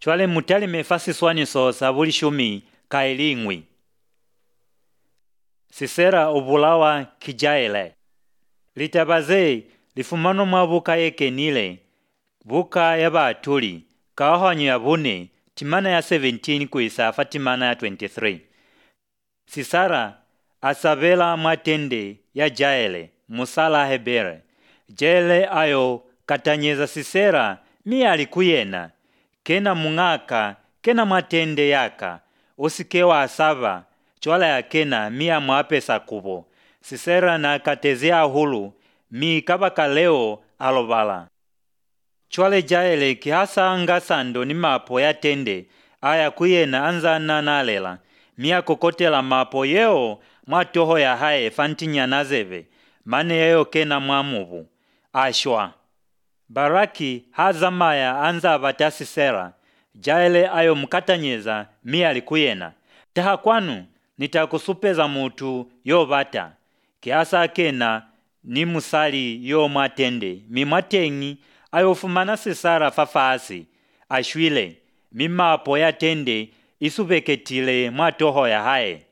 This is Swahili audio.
chwale mutali mefasi swaniso sabuli shumi kailingwi. Sisera obulawa kijaele. Litabaze lifumano mwa buka yekenile. Buka ya batuli kahanyo ya bune timana ya 17 kuisa fatimana ya 23. Sisara asabela matende ya jaele musala hebere. Jele ayo katanyeza Sisera mi alikuyena. Kena mungaka kena matende yaka. Osikewa asava chwala ya kena miya mwapesa kubo. Sisera na katezea hulu mi kabaka leo alobala. Chwale jaele kihasa angasando ni mapo ya tende aya kuyena anzana nalela. Miya kokotela mapo yeo mwatoho ya hae fantinya nazeve. Mane yeo kena mwamubu. Ashwa. Baraki hazamaya anza vata Sisera. Jaele ayo mkatanyeza miya alikuyena. Taha kwanu nitakusupeza mutu yo vata. Kiasa kena ni musali yo matende. Mimwatengi ayo fumana Sisara fafasi. Ashwile mimapo ya tende isubeketile mwatoho ya hae.